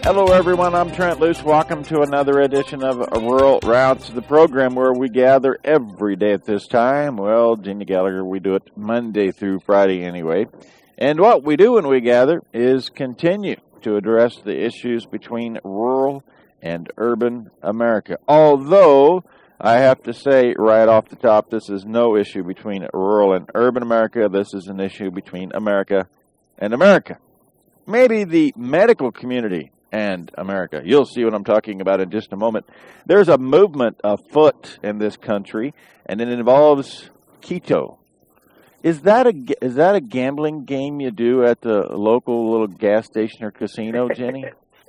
Hello, everyone. I'm Trent Luce. Welcome to another edition of Rural Routes, the program where we gather every day at this time. Well, Jeannie Gallagher, we do it Monday through Friday anyway. And what we do when we gather is continue to address the issues between rural and urban America. Although, I have to say right off the top, this is no issue between rural and urban America. This is an issue between America and America. Maybe the medical community and America. You'll see what I'm talking about in just a moment. There's a movement afoot in this country, and it involves keto. Is that a gambling game you do at the local little gas station or casino, Jenny?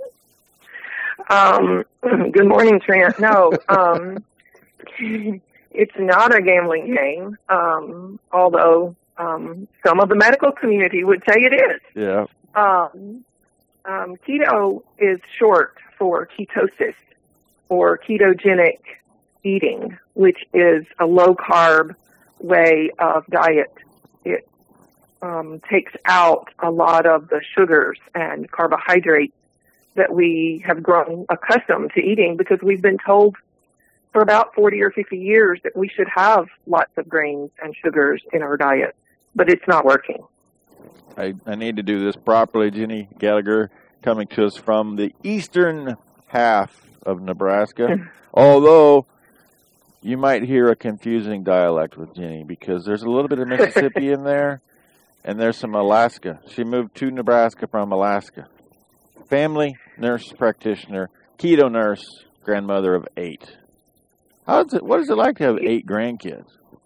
Good morning, Trent. No, it's not a gambling game, although some of the medical community would say it is. Yeah. Keto is short for ketosis or ketogenic eating, which is a low-carb way of diet. It takes out a lot of the sugars and carbohydrates that we have grown accustomed to eating because we've been told for about 40 or 50 years that we should have lots of grains and sugars in our diet, but it's not working. I need to do this properly. Jeannie Gallagher coming to us from the eastern half of Nebraska. Although you might hear a confusing dialect with Jeannie because there's a little bit of Mississippi in there and there's some Alaska. She moved to Nebraska from Alaska. Family nurse practitioner, keto nurse, grandmother of 8. What is it like to have 8 grandkids?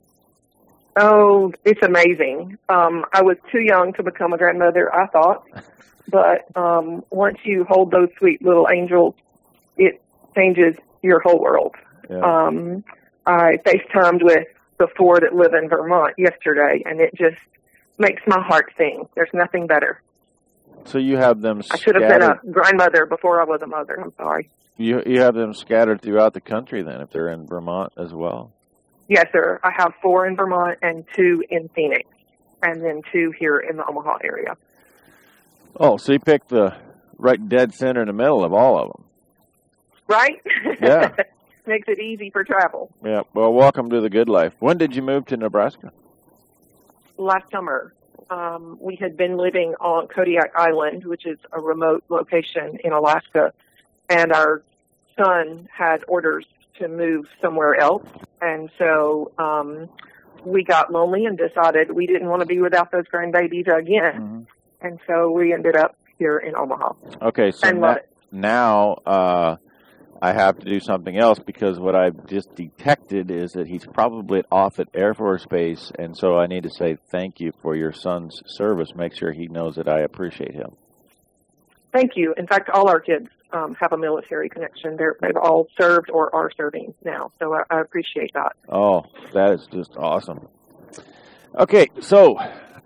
Oh, it's amazing. I was too young to become a grandmother, I thought. But once you hold those sweet little angels, it changes your whole world. Yeah. I FaceTimed with the 4 that live in Vermont yesterday, and it just makes my heart sing. There's nothing better. So you have them scattered. I should have been a grandmother before I was a mother. I'm sorry. You have them scattered throughout the country then, if they're in Vermont as well? Yes, sir. I have 4 in Vermont and 2 in Phoenix, and then 2 here in the Omaha area. Oh, so you picked the right dead center in the middle of all of them. Right? Yeah. Makes it easy for travel. Yeah. Well, welcome to the good life. When did you move to Nebraska? Last summer. We had been living on Kodiak Island, which is a remote location in Alaska, and our son had orders to move somewhere else. And so we got lonely and decided we didn't want to be without those grandbabies again. Mm-hmm. And so we ended up here in Omaha. Okay, so now I have to do something else because what I've just detected is that he's probably off at Air Force Base, and so I need to say thank you for your son's service. Make sure he knows that I appreciate him. Thank you. In fact, all our kids have a military connection. They've all served or are serving now, so I appreciate that. Oh, that is just awesome. Okay, so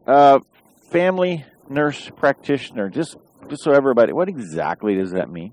family nurse practitioner, just so everybody, what exactly does that mean?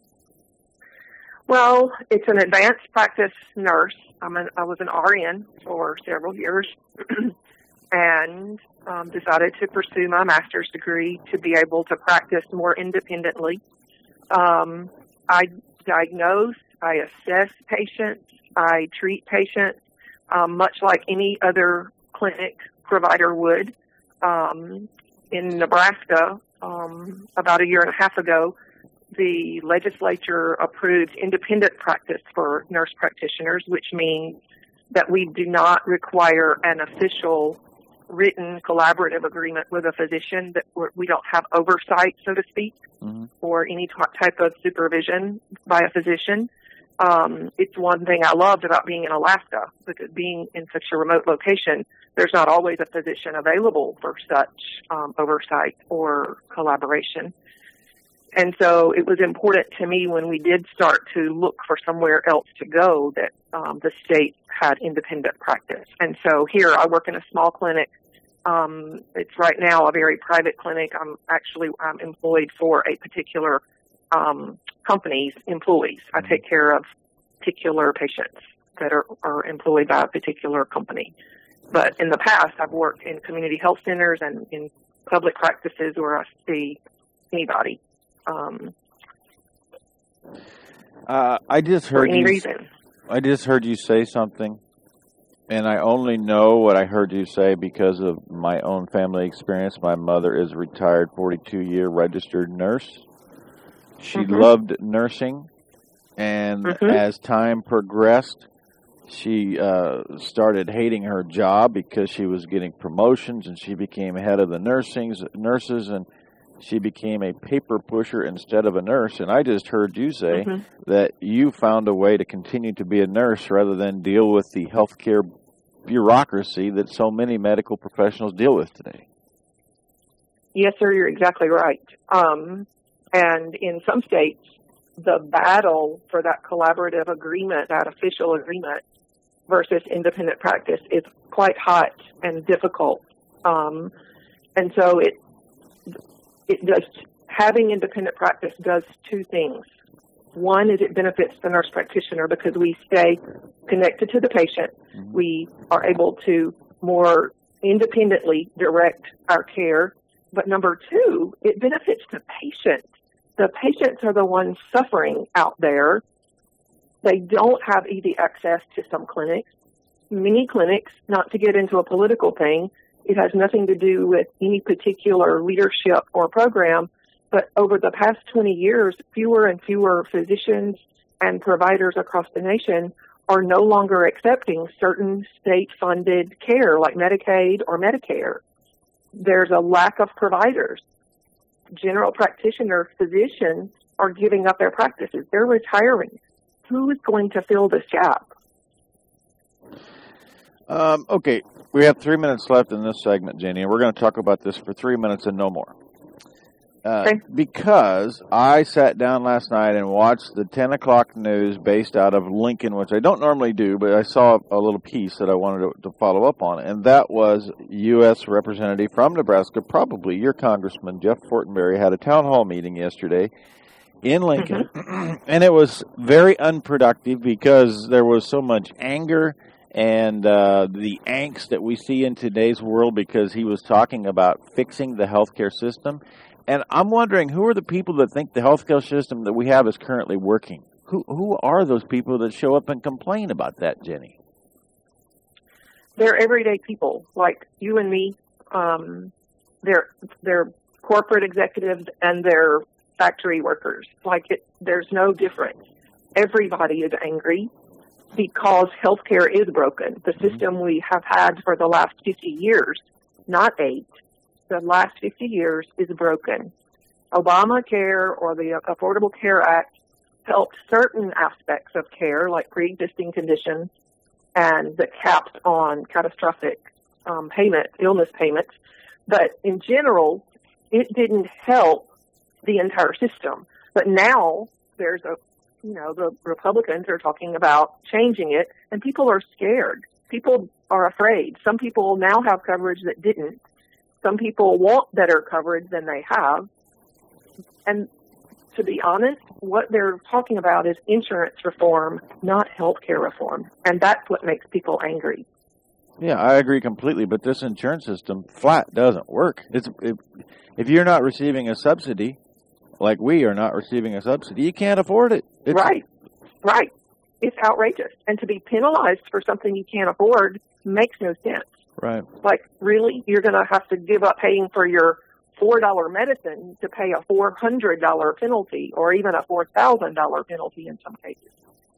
Well, it's an advanced practice nurse. I was an RN for several years and decided to pursue my master's degree to be able to practice more independently. I diagnose, I assess patients, I treat patients, much like any other clinic provider would. In Nebraska, about a year and a half ago, the legislature approved independent practice for nurse practitioners, which means that we do not require an official written collaborative agreement with a physician, that we don't have oversight, so to speak, mm-hmm. or any type of supervision by a physician. It's one thing I loved about being in Alaska, because being in such a remote location, there's not always a physician available for such oversight or collaboration. And so it was important to me when we did start to look for somewhere else to go that the state had independent practice. And so here I work in a small clinic. It's right now a very private clinic. I'm employed for a particular company's employees. I take care of particular patients that are employed by a particular company. But in the past, I've worked in community health centers and in public practices where I see anybody. I just for heard any you. reason. I just heard you say something, and I only know what I heard you say because of my own family experience. My mother is a retired 42-year registered nurse. She loved nursing, and as time progressed, she started hating her job because she was getting promotions, and she became head of the nurses, and she became a paper pusher instead of a nurse. And I just heard you say that you found a way to continue to be a nurse rather than deal with the healthcare bureaucracy that so many medical professionals deal with today. Yes, sir, you're exactly right. And in some states, the battle for that collaborative agreement, that official agreement versus independent practice is quite hot and difficult. And so it does, having independent practice does two things. One is it benefits the nurse practitioner because we stay connected to the patient. We are able to more independently direct our care. But number two, it benefits the patient. The patients are the ones suffering out there. They don't have easy access to some clinics. Many clinics, not to get into a political thing, it has nothing to do with any particular leadership or program, but over the past 20 years, fewer and fewer physicians and providers across the nation are no longer accepting certain state-funded care like Medicaid or Medicare. There's a lack of providers. General practitioner physicians are giving up their practices. They're retiring. Who is going to fill this gap? Okay, we have 3 minutes left in this segment, Jenny, and we're going to talk about this for 3 minutes and no more. Okay. Because I sat down last night and watched the 10 o'clock news based out of Lincoln, which I don't normally do, but I saw a little piece that I wanted to follow up on, and that was U.S. Representative from Nebraska, probably your Congressman, Jeff Fortenberry, had a town hall meeting yesterday in Lincoln, and it was very unproductive because there was so much anger and the angst that we see in today's world because he was talking about fixing the healthcare system. And I'm wondering, who are the people that think the healthcare system that we have is currently working? Who are those people that show up and complain about that, Jenny? They're everyday people like you and me. They're corporate executives and they're factory workers. There's no difference. Everybody is angry because healthcare is broken. The system we have had for the last 50 years, not 8, the last 50 years is broken. Obamacare or the Affordable Care Act helped certain aspects of care, like pre-existing conditions and the caps on catastrophic illness payments. But in general, it didn't help the entire system. But now there's the Republicans are talking about changing it, and people are scared. People are afraid. Some people now have coverage that didn't. Some people want better coverage than they have. And to be honest, what they're talking about is insurance reform, not health care reform. And that's what makes people angry. Yeah, I agree completely. But this insurance system flat doesn't work. If you're not receiving a subsidy, like we are not receiving a subsidy, you can't afford it. Right. It's outrageous. And to be penalized for something you can't afford makes no sense. Right. Like, really? You're going to have to give up paying for your $4 medicine to pay a $400 penalty or even a $4,000 penalty in some cases.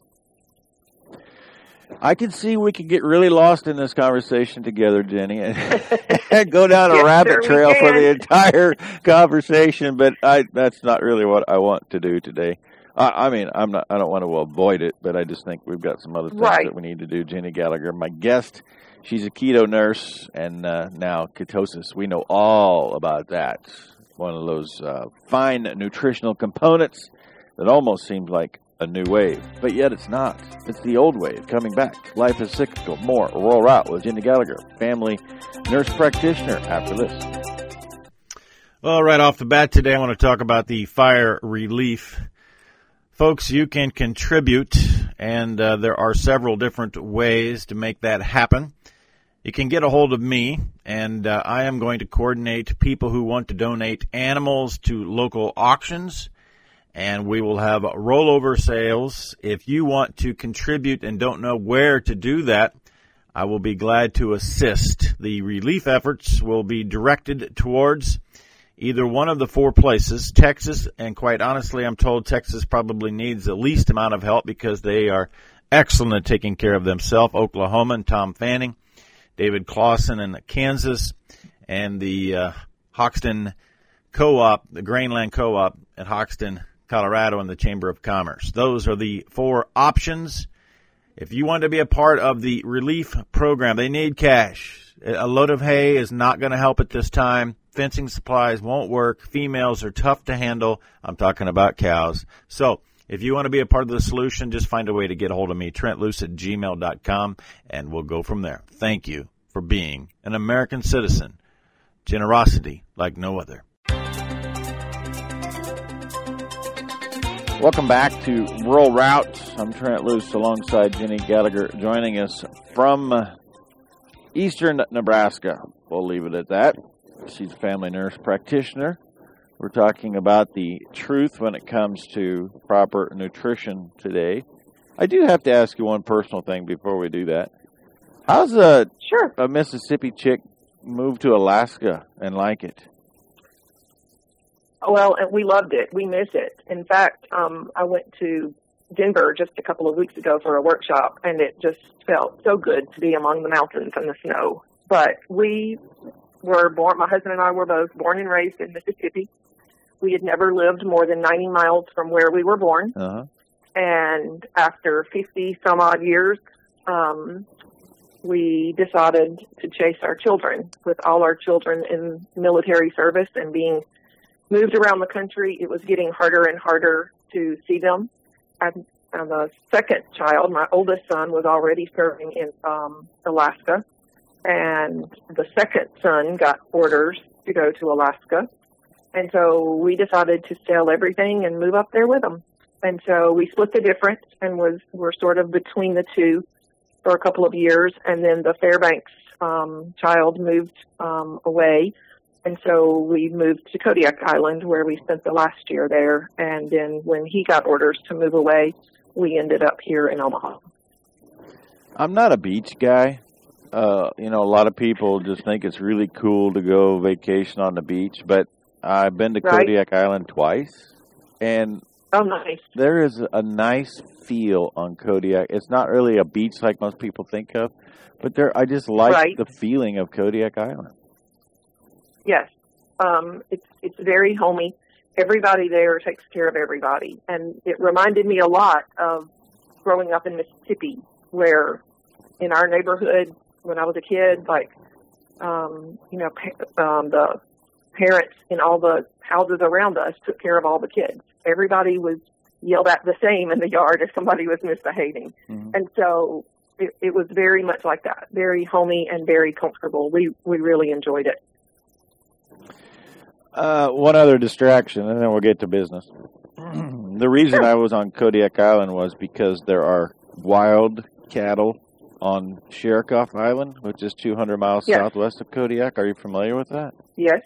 I can see we could get really lost in this conversation together, Jenny, and go down a rabbit trail for the entire conversation, but that's not really what I want to do today. I don't want to avoid it, but I just think we've got some other things that we need to do. Jenny Gallagher, my guest, she's a keto nurse and now ketosis. We know all about that. One of those fine nutritional components that almost seems like a new wave, but yet it's not. It's the old wave coming back. Life is cyclical. More Rural Route with Jenny Gallagher, family nurse practitioner, after this. Well, right off the bat today, I want to talk about the fire relief. Folks, you can contribute, and there are several different ways to make that happen. You can get a hold of me, and I am going to coordinate people who want to donate animals to local auctions and we will have rollover sales. If you want to contribute and don't know where to do that, I will be glad to assist. The relief efforts will be directed towards either one of the 4 places, Texas, and quite honestly, I'm told Texas probably needs the least amount of help because they are excellent at taking care of themselves. Oklahoma and Tom Fanning, David Clausen in Kansas, and the Hoxton Co-op, the Grainland Co-op at Hoxton, Colorado, and the Chamber of Commerce. Those are the 4 options. If you want to be a part of the relief program, they need cash. A load of hay is not going to help at this time. Fencing supplies won't work. Females are tough to handle. I'm talking about cows. So if you want to be a part of the solution, just find a way to get a hold of me, TrentLuce@gmail.com, and we'll go from there. Thank you for being an American citizen. Generosity like no other. Welcome back to Rural Routes. I'm Trent Luce alongside Jenny Gallagher, joining us from eastern Nebraska. We'll leave it at that. She's a family nurse practitioner. We're talking about the truth when it comes to proper nutrition today. I do have to ask you one personal thing before we do that. How's a Mississippi chick move to Alaska and like it? Well, and we loved it. We miss it. In fact, I went to Denver just a couple of weeks ago for a workshop, and it just felt so good to be among the mountains and the snow. But we were born, my husband and I were both born and raised in Mississippi. We had never lived more than 90 miles from where we were born. Uh-huh. And after 50 some odd years, we decided to chase our children. With all our children in military service and being moved around the country, it was getting harder and harder to see them. And the second child, my oldest son, was already serving in Alaska. And the second son got orders to go to Alaska. And so we decided to sell everything and move up there with them. And so we split the difference and were sort of between the two for a couple of years. And then the Fairbanks child moved away. And so we moved to Kodiak Island, where we spent the last year there. And then when he got orders to move away, we ended up here in Omaha. I'm not a beach guy. A lot of people just think it's really cool to go vacation on the beach, but I've been to Kodiak Island twice, and nice. There is a nice feel on Kodiak. It's not really a beach like most people think of, but I just like the feeling of Kodiak Island. Yes, it's very homey. Everybody there takes care of everybody, and it reminded me a lot of growing up in Mississippi, where in our neighborhood when I was a kid, the parents in all the houses around us took care of all the kids. Everybody was yelled at the same in the yard if somebody was misbehaving. Mm-hmm. And so it was very much like that, very homey and very comfortable. We really enjoyed it. One other distraction, and then we'll get to business. The reason I was on Kodiak Island was because there are wild cattle on Sherikoff Island, which is 200 miles southwest of Kodiak. Are you familiar with that? Yes.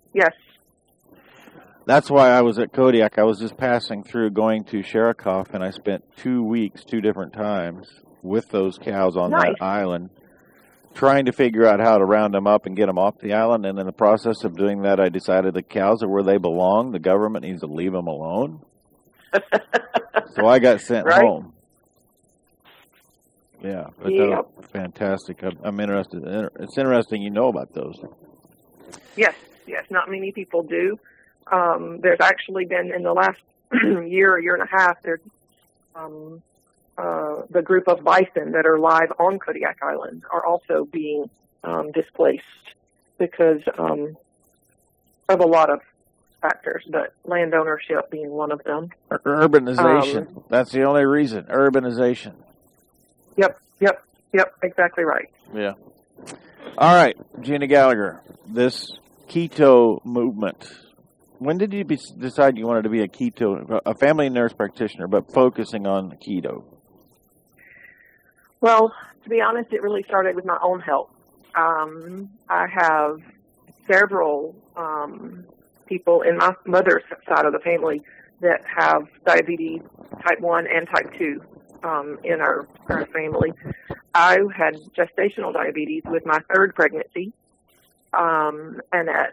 That's why I was at Kodiak. I was just passing through going to Sherikoff, and I spent 2 weeks, 2 different times, with those cows on that island, trying to figure out how to round them up and get them off the island. And in the process of doing that, I decided the cows are where they belong. The government needs to leave them alone. So I got sent home. Yeah, but that was fantastic. I'm interested. It's interesting you know about those. Yes, not many people do. There's actually been, in the last year and a half, there's the group of bison that are live on Kodiak Island are also being displaced because of a lot of factors, but land ownership being one of them. Urbanization. That's the only reason. Urbanization. Yep, exactly right. Yeah. All right, Jenny Gallagher, this keto movement. When did you decide you wanted to be a family nurse practitioner, but focusing on keto? Well, to be honest, it really started with my own health. I have several people in my mother's side of the family that have diabetes type 1 and type 2 in our family. I had gestational diabetes with my third pregnancy, and at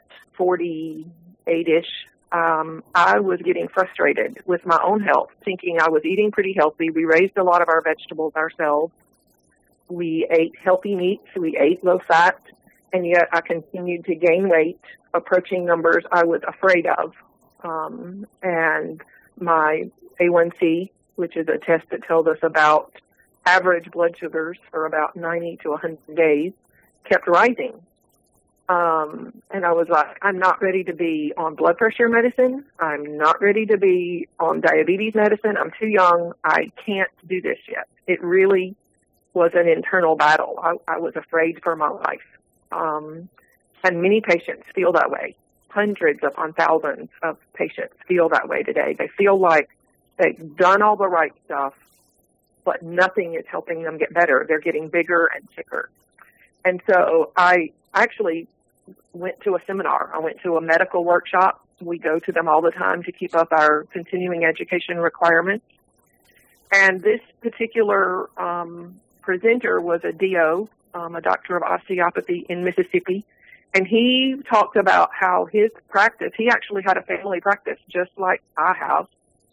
48-ish, I was getting frustrated with my own health, thinking I was eating pretty healthy. We raised a lot of our vegetables ourselves. We ate healthy meats. We ate low fat, and yet I continued to gain weight, approaching numbers I was afraid of. And my A1C, which is a test that tells us about average blood sugars for about 90 to 100 days, kept rising. And I was like, I'm not ready to be on blood pressure medicine. I'm not ready to be on diabetes medicine. I'm too young. I can't do this yet. It really was an internal battle. I was afraid for my life. And many patients feel that way. Hundreds upon thousands of patients feel that way today. They feel like they've done all the right stuff, but nothing is helping them get better. They're getting bigger and sicker. And so I actually went to a seminar. I went to a medical workshop. We go to them all the time to keep up our continuing education requirements. And this particular presenter was a DO, a doctor of osteopathy in Mississippi. And he talked about how his practice, he actually had a family practice just like I have,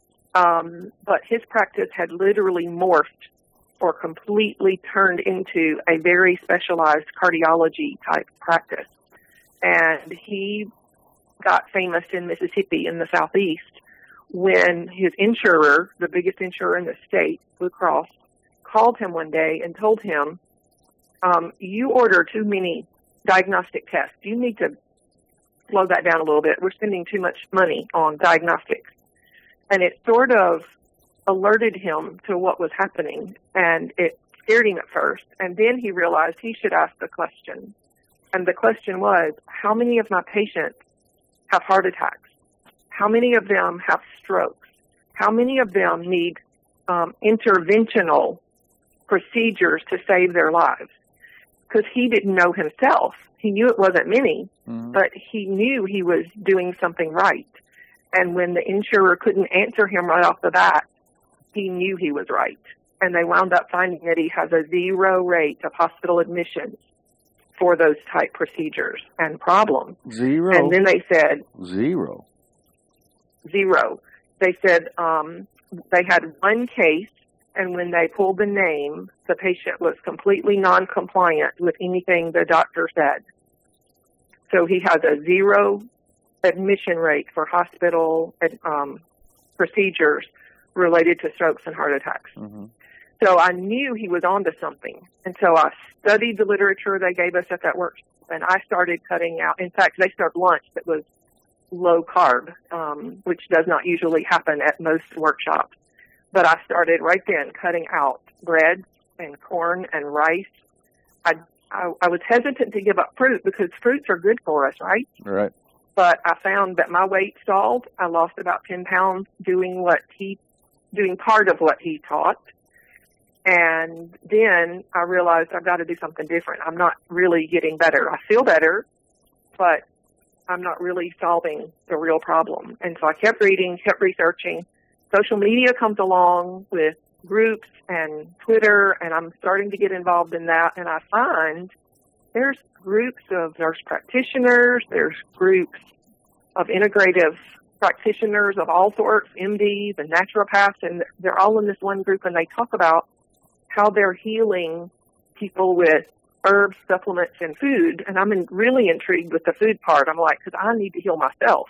but his practice had literally morphed or completely turned into a very specialized cardiology type practice. And he got famous in Mississippi in the Southeast when his insurer, the biggest insurer in the state, Blue Cross, called him one day and told him, you order too many diagnostic tests. You need to slow that down a little bit. We're spending too much money on diagnostics. And it sort of alerted him to what was happening, and it scared him at first. And then he realized he should ask the question. And the question was, how many of my patients have heart attacks? How many of them have strokes? How many of them need interventional procedures to save their lives? Because he didn't know himself. He knew it wasn't many, but he knew he was doing something right. And when the insurer couldn't answer him right off the bat, he knew he was right. And they wound up finding that he has a 0 rate of hospital admissions for those type procedures and problems. 0? And then they said... 0? 0. They said they had one case, and when they pulled the name, the patient was completely non-compliant with anything the doctor said. So he has a 0 admission rate for hospital procedures related to strokes and heart attacks. Mm-hmm. So I knew he was onto something. And so I studied the literature they gave us at that workshop, and I started cutting out. In fact, they served lunch that was low carb, which does not usually happen at most workshops. But I started right then cutting out bread and corn and rice. I was hesitant to give up fruit because fruits are good for us, right? Right. But I found that my weight stalled. I lost about 10 pounds doing part of what he taught. And then I realized I've got to do something different. I'm not really getting better. I feel better, but I'm not really solving the real problem. And so I kept reading, kept researching. Social media comes along with groups and Twitter, and I'm starting to get involved in that. And I find there's groups of nurse practitioners, there's groups of integrative practitioners of all sorts, MDs and naturopaths, and they're all in this one group, and they talk about how they're healing people with herbs, supplements, and food. And I'm really intrigued with the food part. I'm like, because I need to heal myself.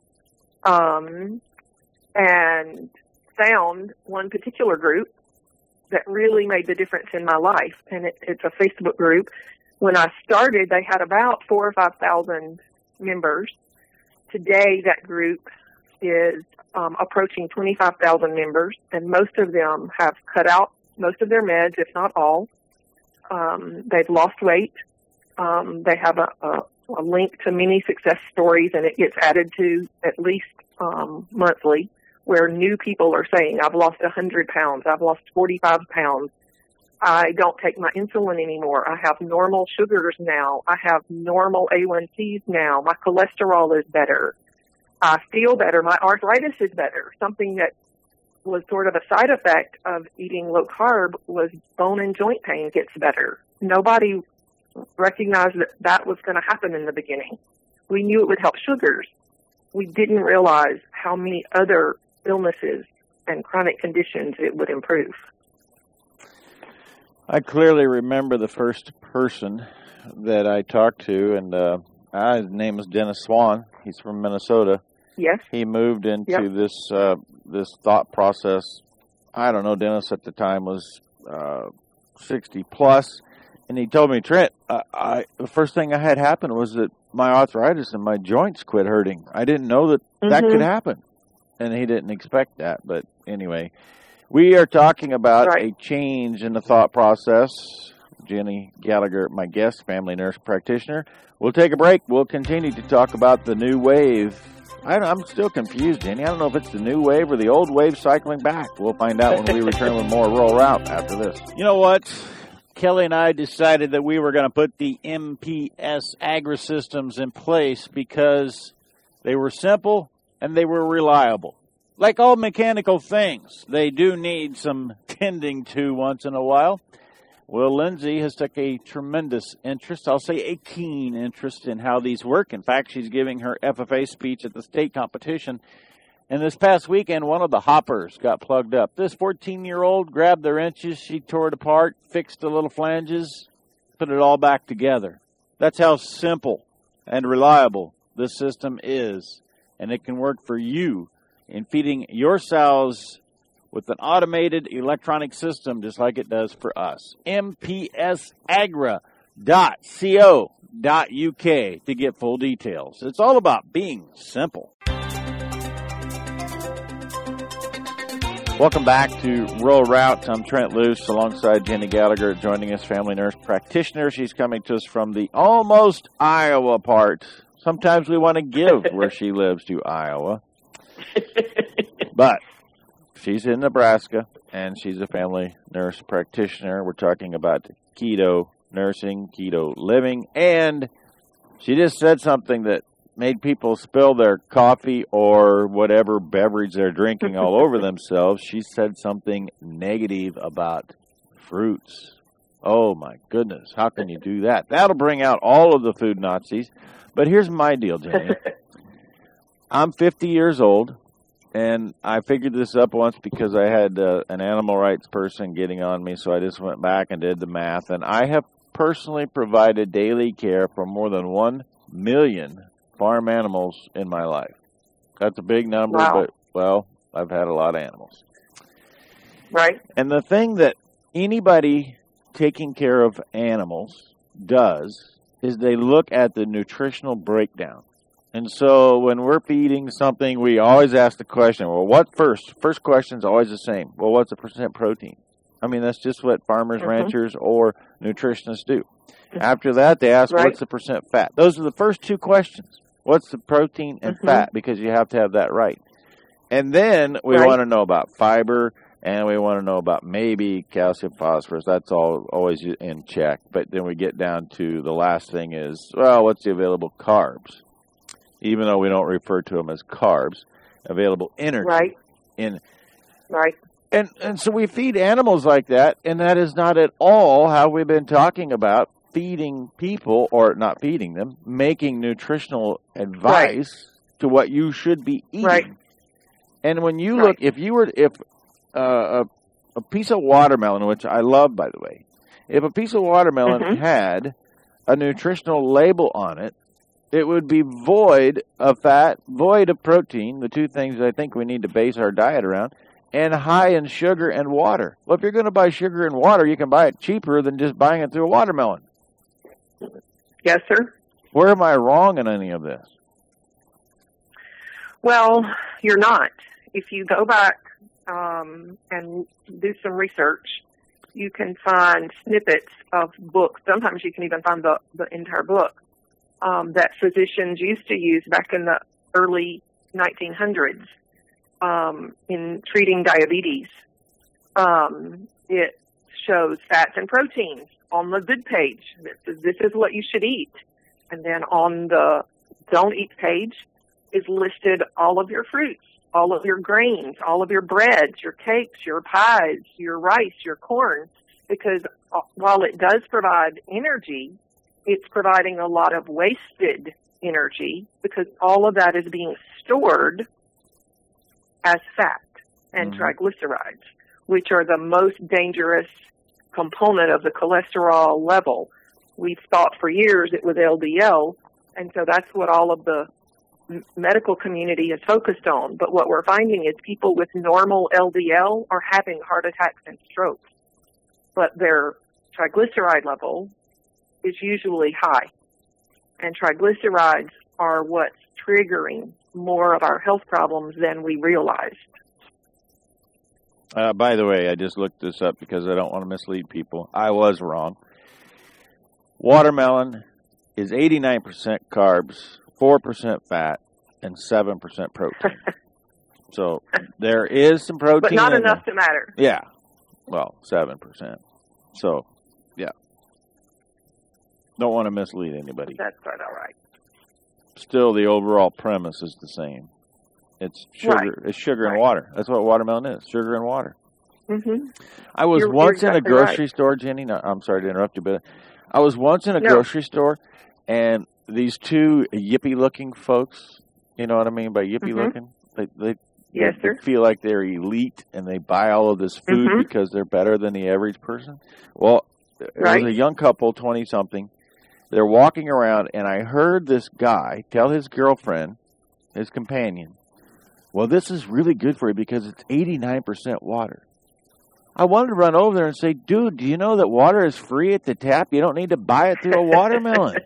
And found one particular group that really made the difference in my life. And it's a Facebook group. When I started, they had about 4,000 or 5,000 members. Today, that group is approaching 25,000 members, and most of them have cut out most of their meds, if not all. They've lost weight. They have a link to many success stories, and it gets added to at least monthly, where new people are saying, I've lost 100 pounds, I've lost 45 pounds, I don't take my insulin anymore, I have normal sugars now, I have normal A1Cs now, my cholesterol is better. I feel better. My arthritis is better. Something that was sort of a side effect of eating low carb was bone and joint pain gets better. Nobody recognized that that was going to happen in the beginning. We knew it would help sugars. We didn't realize how many other illnesses and chronic conditions it would improve. I clearly remember the first person that I talked to, and his name is Dennis Swan. He's from Minnesota. Yes. He moved into this thought process. I don't know, Dennis at the time was 60 plus, and he told me, Trent, the first thing I had happen was that my arthritis and my joints quit hurting. I didn't know that that could happen, and he didn't expect that. But anyway, we are talking about a change in the thought process. Jenny Gallagher, my guest, family nurse practitioner. We'll take a break. We'll continue to talk about the new wave. I'm still confused, Jenny. I don't know if it's the new wave or the old wave cycling back. We'll find out when we return with more Rural Route after this. You know what? Kelly and I decided that we were going to put the MPS Agri-Systems in place because they were simple and they were reliable. Like all mechanical things, they do need some tending to once in a while. Well, Lindsay has took a tremendous interest, I'll say a keen interest in how these work. In fact, she's giving her FFA speech at the state competition. And this past weekend, one of the hoppers got plugged up. This 14-year-old grabbed the wrenches, she tore it apart, fixed the little flanges, put it all back together. That's how simple and reliable this system is. And it can work for you in feeding your sows with an automated electronic system just like it does for us. mpsagra.co.uk to get full details. It's all about being simple. Welcome back to Rural Route. I'm Trent Luce alongside Jenny Gallagher, joining us, family nurse practitioner. She's coming to us from the almost Iowa part. Sometimes we want to give where she lives to Iowa. But she's in Nebraska, and she's a family nurse practitioner. We're talking about keto nursing, keto living, and she just said something that made people spill their coffee or whatever beverage they're drinking all over themselves. She said something negative about fruits. Oh, my goodness. How can you do that? That'll bring out all of the food Nazis. But here's my deal, Jenny. I'm 50 years old, and I figured this up once because I had an animal rights person getting on me, so I just went back and did the math. And I have personally provided daily care for more than 1 million farm animals in my life. That's a big number, but, well, I've had a lot of animals. Right. And the thing that anybody taking care of animals does is they look at the nutritional breakdown. And so when we're feeding something, we always ask the question, well, what first? First question is always the same. Well, what's the percent protein? I mean, that's just what farmers, ranchers, or nutritionists do. After that, they ask, what's the percent fat? Those are the first two questions. What's the protein and fat? Because you have to have that right. And then we want to know about fiber, and we want to know about maybe calcium, phosphorus. That's all always in check. But then we get down to the last thing is, well, what's the available carbs? Even though we don't refer to them as carbs, available energy. And so we feed animals like that, and that is not at all how we've been talking about feeding people, or not feeding them, making nutritional advice to what you should be eating. And when you look, if a piece of watermelon, which I love, by the way, if a piece of watermelon had a nutritional label on it, it would be void of fat, void of protein, the two things I think we need to base our diet around, and high in sugar and water. Well, if you're going to buy sugar and water, you can buy it cheaper than just buying it through a watermelon. Yes, sir. Where am I wrong in any of this? Well, you're not. If you go back and do some research, you can find snippets of books. Sometimes you can even find the entire book that physicians used to use back in the early 1900s in treating diabetes. It shows fats and proteins on the good page. This is what you should eat. And then on the don't eat page, is listed all of your fruits, all of your grains, all of your breads, your cakes, your pies, your rice, your corn, because while it does provide energy, it's providing a lot of wasted energy because all of that is being stored as fat and triglycerides, which are the most dangerous component of the cholesterol level. We've thought for years it was LDL, and so that's what all of the medical community is focused on. But what we're finding is people with normal LDL are having heart attacks and strokes, but their triglyceride level is usually high. And triglycerides are what's triggering more of our health problems than we realized. By the way, I just looked this up because I don't want to mislead people. I was wrong. Watermelon is 89% carbs, 4% fat, and 7% protein. So there is some protein, but not enough to matter. Yeah, well, 7%. So, yeah. Don't want to mislead anybody. That's quite all right. Still, the overall premise is the same. It's sugar. Right. It's sugar and water. That's what watermelon is, sugar and water. Mm-hmm. I was once in a grocery right. store, Jenny. No, I'm sorry to interrupt you, but I was once in a grocery store, and these two yippy-looking folks, you know what I mean by yippy-looking? They Yes, sir. They feel like they're elite, and they buy all of this food because they're better than the average person. Well, it was a young couple, 20-something. They're walking around, and I heard this guy tell his girlfriend, his companion, well, this is really good for you because it's 89% water. I wanted to run over there and say, dude, do you know that water is free at the tap? You don't need to buy it through a watermelon.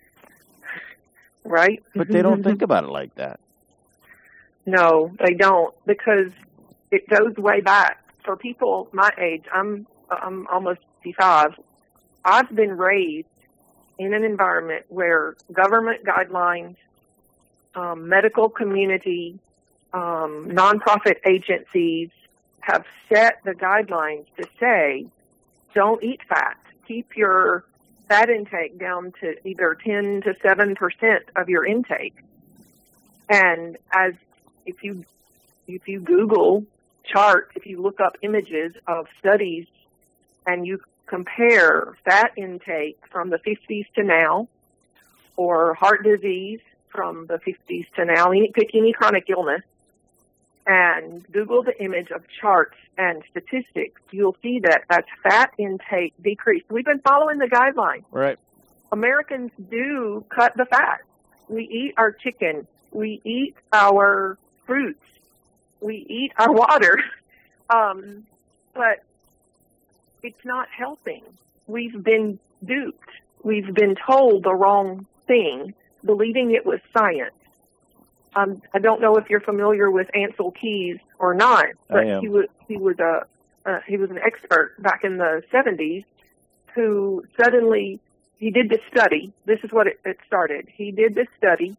Right. But they don't think about it like that. No, they don't, because it goes way back. For people my age, I'm almost 55. I've been raised in an environment where government guidelines, medical community, nonprofit agencies have set the guidelines to say, don't eat fat. Keep your fat intake down to either 10 to 7% of your intake. And as if you Google charts, if you look up images of studies and you compare fat intake from the 50s to now, or heart disease from the 50s to now, pick any chronic illness, and Google the image of charts and statistics, you'll see that as fat intake decreased, we've been following the guidelines. Right. Americans do cut the fat. We eat our chicken. We eat our fruits. We eat our water. But it's not helping. We've been duped. We've been told the wrong thing, believing it was science. I don't know if you're familiar with Ancel Keys or not, but he was an expert back in the 70s who suddenly he did this study. This is what it started. He did this study.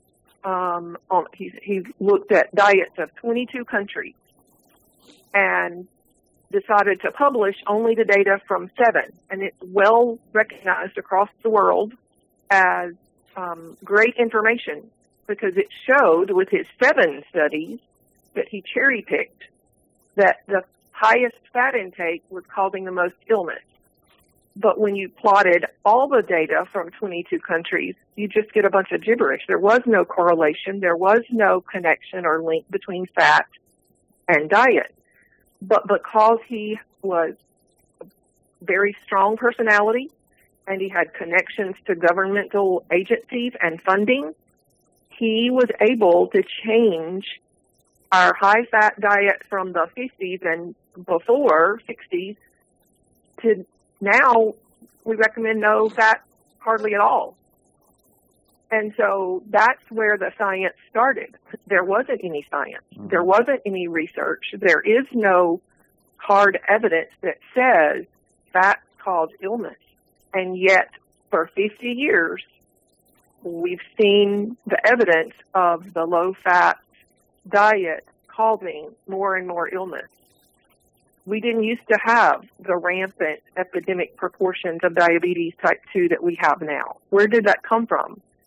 He looked at diets of 22 countries and decided to publish only the data from 7, and it's well recognized across the world as great information, because it showed with his 7 studies that he cherry-picked that the highest fat intake was causing the most illness. But when you plotted all the data from 22 countries, you just get a bunch of gibberish. There was no correlation. There was no connection or link between fat and diet. But because he was a very strong personality and he had connections to governmental agencies and funding, he was able to change our high-fat diet from the 50s and before 60s to now we recommend no fat hardly at all. And so that's where the science started. There wasn't any science. There wasn't any research. There is no hard evidence that says fats cause illness. And yet, for 50 years, we've seen the evidence of the low-fat diet causing more and more illness. We didn't used to have the rampant epidemic proportions of diabetes type 2 that we have now. Where did that come from?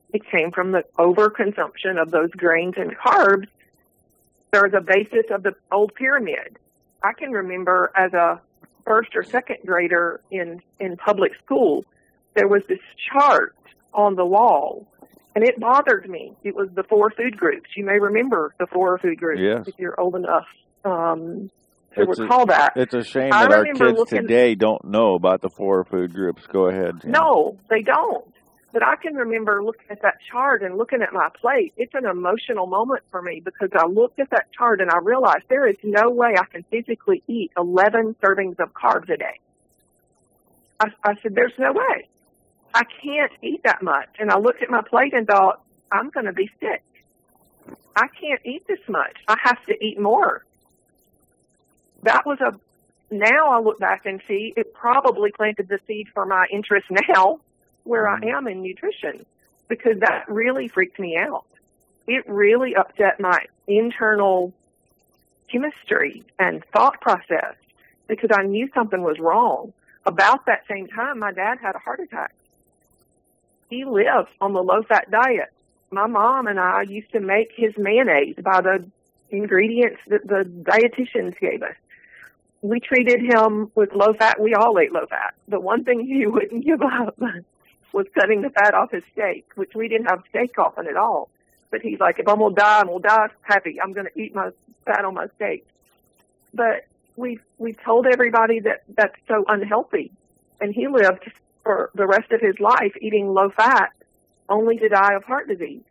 It came from the overconsumption of those grains and carbs. They're the basis of the old pyramid. I can remember as a first or second grader in public school, there was this chart on the wall, and it bothered me. It was the 4 food groups. You may remember the 4 food groups if you're old enough to recall that. It's a shame that our kids today don't know about the 4 food groups. Go ahead. Jen. No, they don't. But I can remember looking at that chart and looking at my plate. It's an emotional moment for me because I looked at that chart and I realized there is no way I can physically eat 11 servings of carbs a day. I said, there's no way. I can't eat that much. And I looked at my plate and thought, I'm going to be sick. I can't eat this much. I have to eat more. That was now I look back and see it probably planted the seed for my interest now where I am in nutrition, because that really freaked me out. It really upset my internal chemistry and thought process because I knew something was wrong. About that same time, my dad had a heart attack. He lived on the low-fat diet. My mom and I used to make his mayonnaise by the ingredients that the dietitians gave us. We treated him with low-fat. We all ate low-fat. The one thing he wouldn't give up was cutting the fat off his steak, which we didn't have steak often at all. But he's like, if I'm going to die, I'm going to die happy. I'm going to eat my fat on my steak. But we've told everybody that that's so unhealthy. And he lived for the rest of his life eating low fat, only to die of heart disease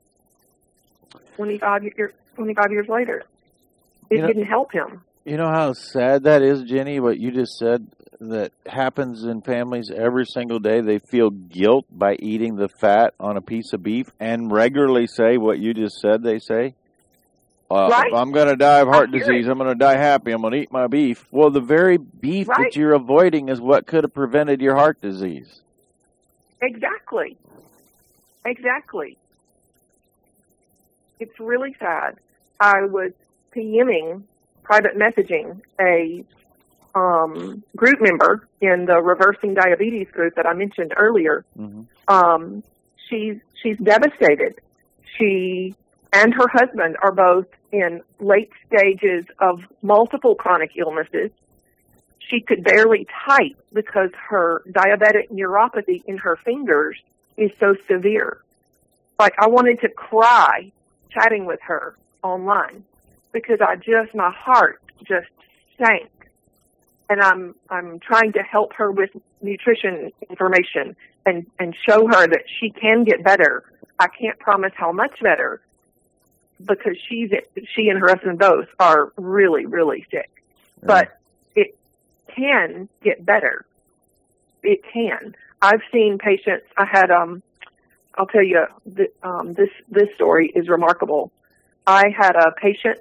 25 years later. It didn't help him. You know how sad that is, Jenny, what you just said, that happens in families every single day. They feel guilt by eating the fat on a piece of beef and regularly say what you just said they say. Right? If I'm going to die of heart disease, I'm going to die happy, I'm going to eat my beef. Well, the very beef that you're avoiding is what could have prevented your heart disease. Exactly. It's really sad. I was PMing, private messaging, a group member in the Reversing Diabetes group that I mentioned earlier. Mm-hmm. She's devastated. She and her husband are both in late stages of multiple chronic illnesses. She could barely type because her diabetic neuropathy in her fingers is so severe. Like, I wanted to cry chatting with her online because my heart just sank. And I'm trying to help her with nutrition information and show her that she can get better. I can't promise how much better because she and her husband both are really, really sick. Yeah. But it can get better. It can. I've seen patients. I had I'll tell you this story is remarkable. I had a patient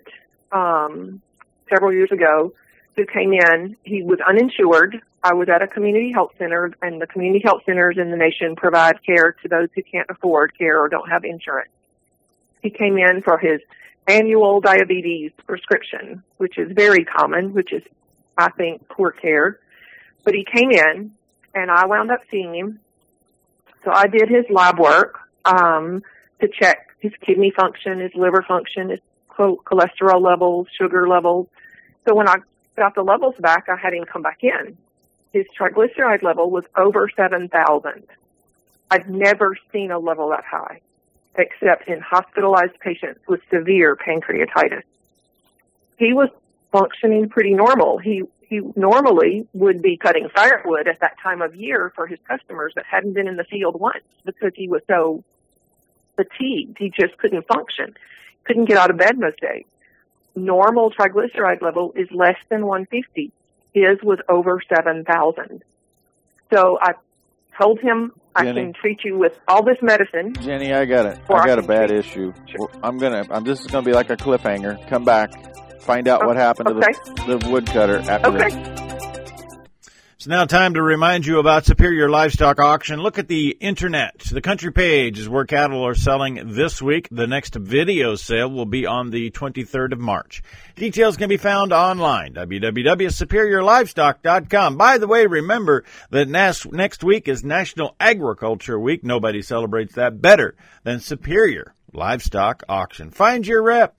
several years ago who came in. He was uninsured. I was at a community health center, and the community health centers in the nation provide care to those who can't afford care or don't have insurance. He came in for his annual diabetes prescription, which is very common, which is, I think, poor care. But he came in, and I wound up seeing him. So I did his lab work to check his kidney function, his liver function, his cholesterol levels, sugar levels. So when I got the levels back, I had him come back in. His triglyceride level was over 7,000. I've never seen a level that high, except in hospitalized patients with severe pancreatitis. He was functioning pretty normal. He normally would be cutting firewood at that time of year for his customers that hadn't been in the field once because he was so fatigued. He just couldn't function, couldn't get out of bed most days. Normal triglyceride level is less than 150. His was over 7,000. So I told him, Jenny, I can treat you with all this medicine. Jenny, I got a bad issue. Sure. This is going to be like a cliffhanger. Come back, find out what happened to the woodcutter after this. It's now time to remind you about Superior Livestock Auction. Look at the internet. The country page is where cattle are selling this week. The next video sale will be on the 23rd of March. Details can be found online, www.superiorlivestock.com. By the way, remember that next week is National Agriculture Week. Nobody celebrates that better than Superior Livestock Auction. Find your rep.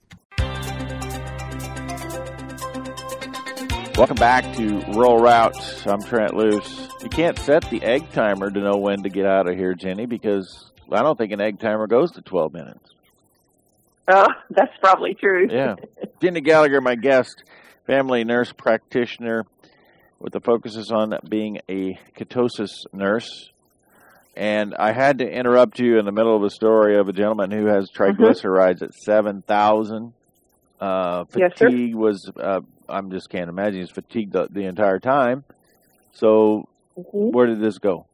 Welcome back to Rural Routes. I'm Trent Luce. You can't set the egg timer to know when to get out of here, Jenny, because I don't think an egg timer goes to 12 minutes. Oh, that's probably true. Yeah. Jenny Gallagher, my guest, family nurse practitioner with the focuses on being a ketosis nurse. And I had to interrupt you in the middle of a story of a gentleman who has triglycerides at 7,000. Fatigue was, I just can't imagine he's fatigued the entire time. So where did this go?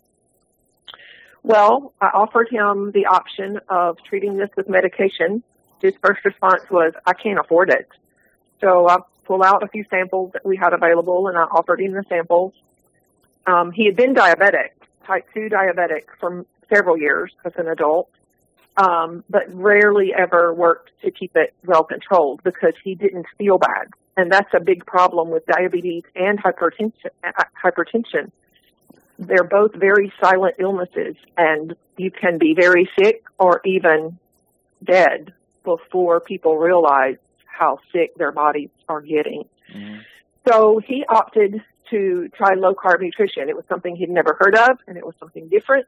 Well, I offered him the option of treating this with medication. His first response was, I can't afford it. So I pulled out a few samples that we had available, and I offered him the samples. He had been diabetic, type 2 diabetic, for several years as an adult. But rarely ever worked to keep it well controlled because he didn't feel bad. And that's a big problem with diabetes and hypertension. They're both very silent illnesses, and you can be very sick or even dead before people realize how sick their bodies are getting. Mm-hmm. So he opted to try low-carb nutrition. It was something he'd never heard of, and it was something different.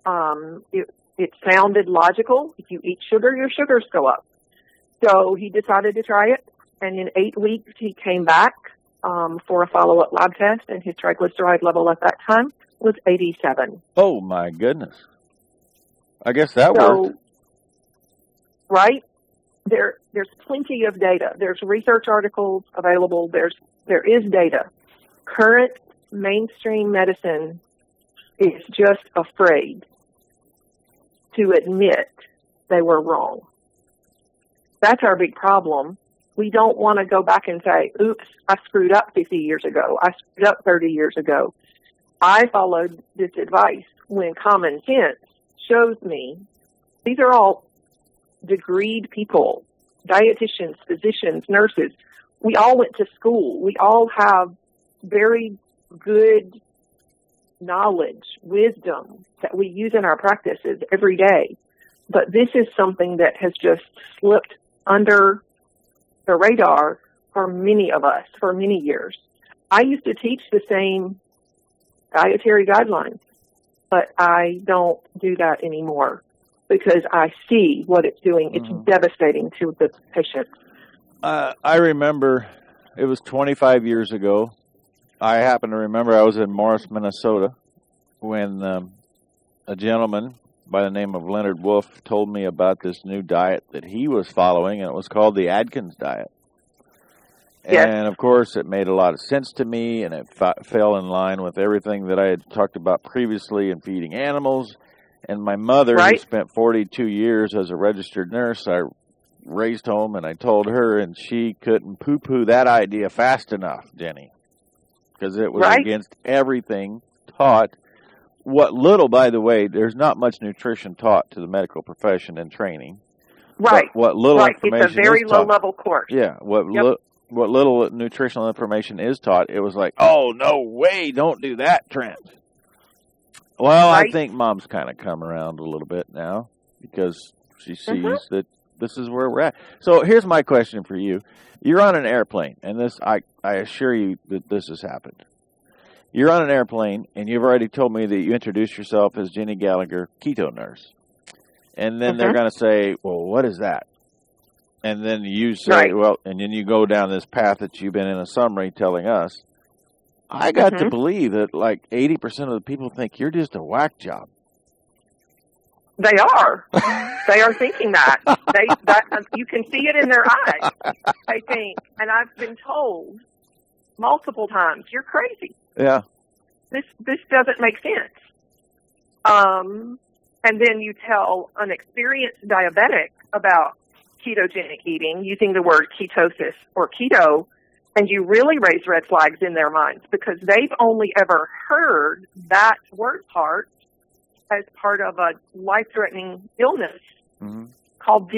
It sounded logical. If you eat sugar, your sugars go up. So he decided to try it, and in 8 weeks he came back for a follow-up lab test, and his triglyceride level at that time was 87. Oh, my goodness. I guess that worked. Right? There's plenty of data. There's research articles available. There is data. Current mainstream medicine is just afraid to admit they were wrong. That's our big problem. We don't want to go back and say, oops, I screwed up 50 years ago. I screwed up 30 years ago. I followed this advice when common sense shows me these are all degreed people, dietitians, physicians, nurses. We all went to school. We all have very good knowledge, wisdom that we use in our practices every day. But this is something that has just slipped under the radar for many of us for many years. I used to teach the same dietary guidelines, but I don't do that anymore because I see what it's doing. It's devastating to the patients. I remember it was 25 years ago. I happen to remember I was in Morris, Minnesota, when a gentleman by the name of Leonard Wolf told me about this new diet that he was following, and it was called the Atkins diet. Yes. And, of course, it made a lot of sense to me, and it fell in line with everything that I had talked about previously in feeding animals. And my mother, who spent 42 years as a registered nurse, I raised home, and I told her, and she couldn't poo-poo that idea fast enough, Jenny, because it was against everything taught. What little, by the way, there's not much nutrition taught to the medical profession in training. Right. What little information it's a very low-level course. Yeah. What little nutritional information is taught, it was like, oh, no way, don't do that, Trent. Well, I think Mom's kind of come around a little bit now because she sees that this is where we're at. So here's my question for you. You're on an airplane, and this I assure you that this has happened. You're on an airplane, and you've already told me that you introduced yourself as Jenny Gallagher, keto nurse. And then they're going to say, well, what is that? And then you say, well, and then you go down this path that you've been in a summary telling us. I got to believe that like 80% of the people think you're just a whack job. They are. They are thinking that. You can see it in their eyes, I think. And I've been told multiple times, you're crazy. Yeah. This doesn't make sense. And then you tell an experienced diabetic about ketogenic eating using the word ketosis or keto, And you really raise red flags in their minds because they've only ever heard that word part as part of a life-threatening illness called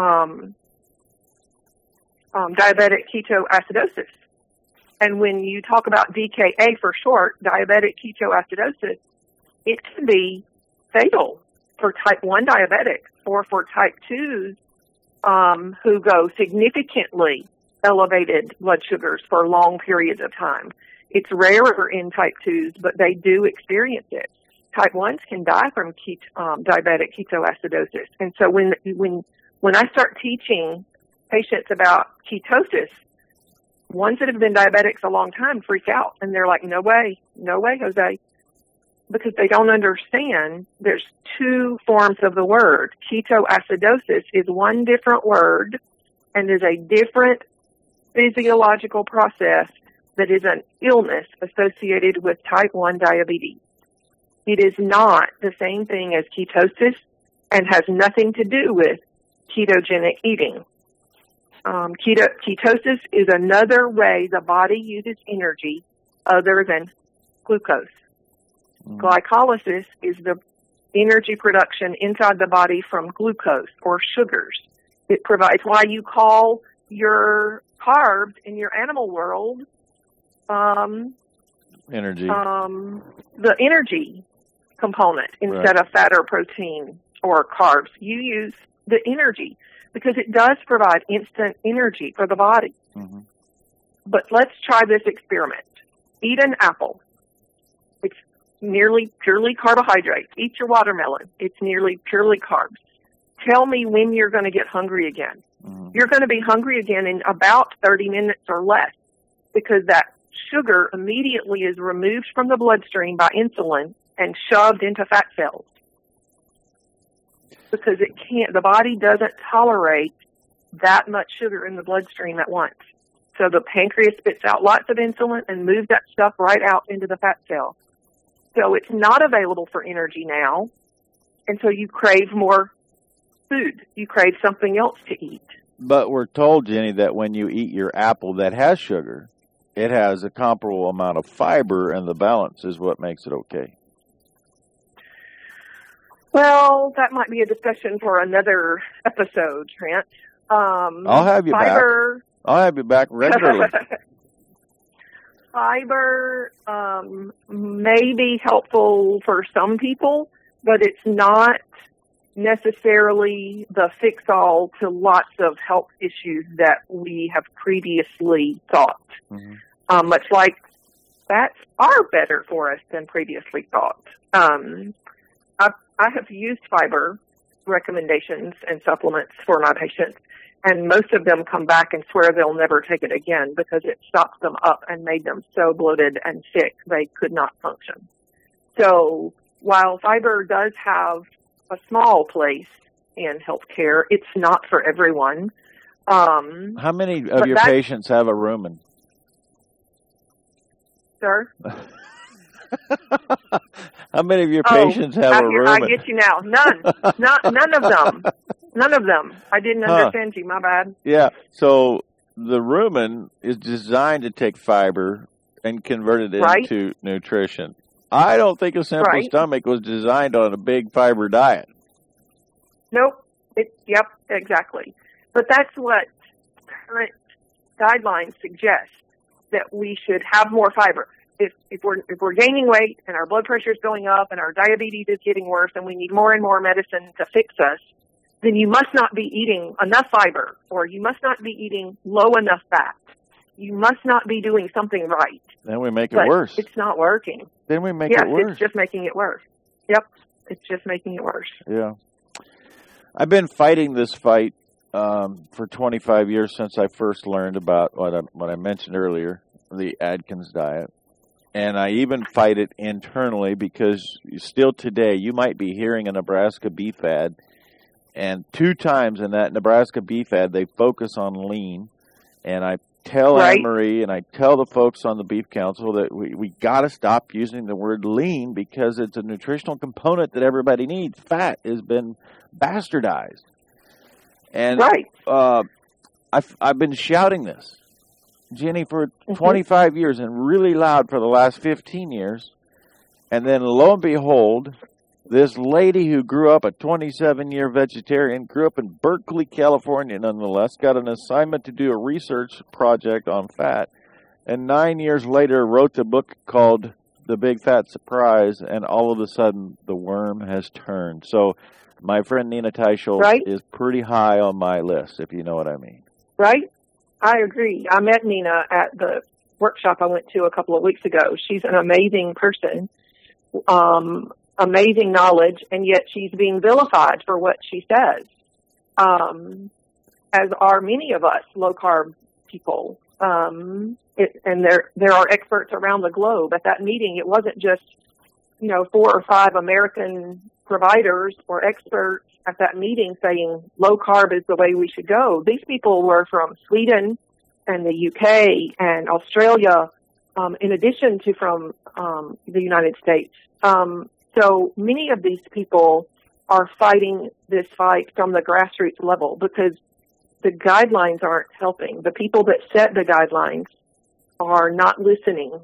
diabetic ketoacidosis. And when you talk about DKA for short, diabetic ketoacidosis, it can be fatal for type 1 diabetics or for type 2s who go significantly elevated blood sugars for long periods of time. It's rarer in type 2s, but they do experience it. Type 1s can die from diabetic ketoacidosis. And so when I start teaching patients about ketosis, ones that have been diabetics a long time freak out. And they're like, no way, Jose. Because they don't understand there's two forms of the word. Ketoacidosis is one different word and is a different physiological process that is an illness associated with type 1 diabetes. It is not the same thing as ketosis and has nothing to do with ketogenic eating. Ketosis is another way the body uses energy other than glucose. Glycolysis is the energy production inside the body from glucose or sugars. It provides why you call your carbs in your animal world energy. The energy component instead of fat or protein or carbs. You use the energy because it does provide instant energy for the body. But let's try this experiment. Eat an apple. It's nearly purely carbohydrates. Eat your watermelon. It's nearly purely carbs. Tell me when you're going to get hungry again. You're going to be hungry again in about 30 minutes or less because that sugar immediately is removed from the bloodstream by insulin and shoved into fat cells. Because the body doesn't tolerate that much sugar in the bloodstream at once. So the pancreas spits out lots of insulin and moves that stuff right out into the fat cell. So it's not available for energy now. And so you crave more food. You crave something else to eat. But we're told, Jenny, that when you eat your apple that has sugar, it has a comparable amount of fiber, and the balance is what makes it okay. Well, that might be a discussion for another episode, Trent. I'll have you fiber, back. I'll have you back regularly. Fiber may be helpful for some people, but it's not necessarily the fix-all to lots of health issues that we have previously thought. Much like fats are better for us than previously thought. I have used fiber recommendations and supplements for my patients, and most of them come back and swear they'll never take it again because it stopped them up and made them so bloated and sick they could not function. So while fiber does have a small place in healthcare, it's not for everyone. How many of your patients have a rumen? Sir? How many of your patients have a rumen? I get you now. None. None of them. None of them. I didn't understand you. My bad. Yeah. So the rumen is designed to take fiber and convert it into nutrition. I don't think a simple stomach was designed on a big fiber diet. Nope. Yep, exactly. But that's what current guidelines suggest, that we should have more fiber. If we're gaining weight and our blood pressure is going up and our diabetes is getting worse and we need more and more medicine to fix us, then you must not be eating enough fiber, or you must not be eating low enough fat. You must not be doing something right. Then we make it worse. It's not working. Then we make it worse. Yes, it's just making it worse. Yep, it's just making it worse. Yeah. I've been fighting this fight for 25 years since I first learned about what I mentioned earlier, the Atkins diet. And I even fight it internally because still today you might be hearing a Nebraska beef ad, and 2 times in that Nebraska beef ad they focus on lean. And I tell Anne-Marie and I tell the folks on the Beef Council that we got to stop using the word lean because it's a nutritional component that everybody needs. Fat has been bastardized. And I've been shouting this. Jenny, for 25 years and really loud for the last 15 years. And then lo and behold, this lady who grew up a 27-year vegetarian, grew up in Berkeley, California, nonetheless, got an assignment to do a research project on fat. And 9 years later, wrote the book called The Big Fat Surprise, and all of a sudden, the worm has turned. So my friend Nina Teicholz is pretty high on my list, if you know what I mean. Right? I agree. I met Nina at the workshop I went to a couple of weeks ago. She's an amazing person, amazing knowledge, and yet she's being vilified for what she says, as are many of us low-carb people. And there are experts around the globe. At that meeting, it wasn't just, 4 or 5 American providers or experts at that meeting saying low carb is the way we should go. These people were from Sweden and the UK and Australia, in addition to from the United States. So many of these people are fighting this fight from the grassroots level because the guidelines aren't helping. The people that set the guidelines are not listening.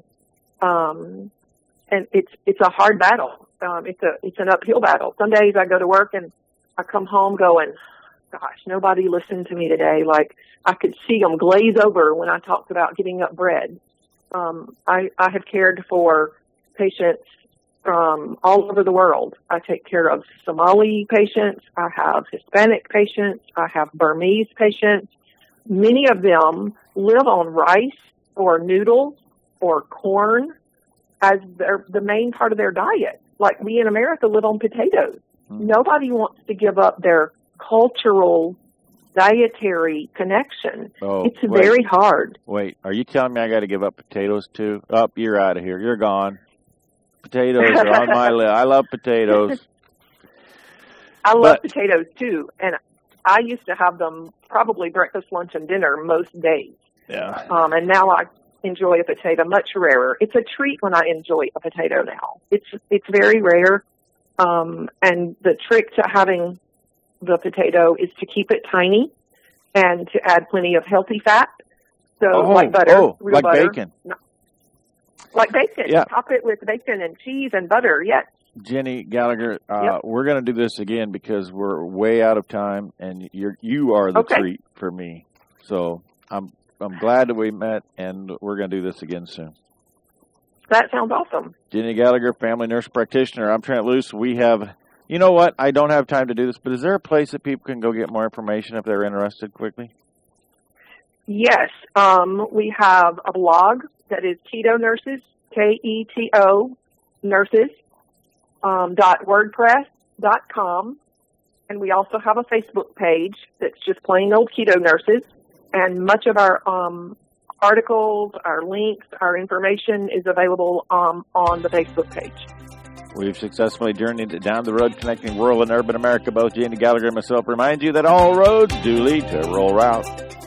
And it's a hard battle. It's an uphill battle. Some days I go to work and I come home going, gosh, nobody listened to me today. Like I could see them glaze over when I talked about giving up bread. I have cared for patients from all over the world. I take care of Somali patients. I have Hispanic patients. I have Burmese patients. Many of them live on rice or noodles or corn as the main part of their diet. Like we in America live on potatoes. Mm-hmm. Nobody wants to give up their cultural dietary connection. It's very hard. Wait, are you telling me I got to give up potatoes too? You're out of here. You're gone. Potatoes are on my list. I love potatoes. I love potatoes too, and I used to have them probably breakfast, lunch, and dinner most days. Yeah. And now I enjoy a potato much rarer. It's a treat when I enjoy a potato now. It's very rare, and the trick to having the potato is to keep it tiny and to add plenty of healthy fat. So like butter, real like butter. Bacon. No. Like bacon. Yeah. Top it with bacon and cheese and butter, yes. Jenny Gallagher, we're going to do this again because we're way out of time, and you are the treat for me. So I'm glad that we met, and we're going to do this again soon. That sounds awesome. Jenny Gallagher, family nurse practitioner. I'm Trent Luce. We have, you know what? I don't have time to do this, but is there a place that people can go get more information if they're interested quickly? Yes. We have a blog that is Keto Nurses, KETO Nurses, .wordpress.com. And we also have a Facebook page that's just plain old Keto Nurses. And much of our articles, our links, our information is available on the Facebook page. We've successfully journeyed down the road connecting rural and urban America. Both Jenny Gallagher and myself remind you that all roads do lead to a rural route.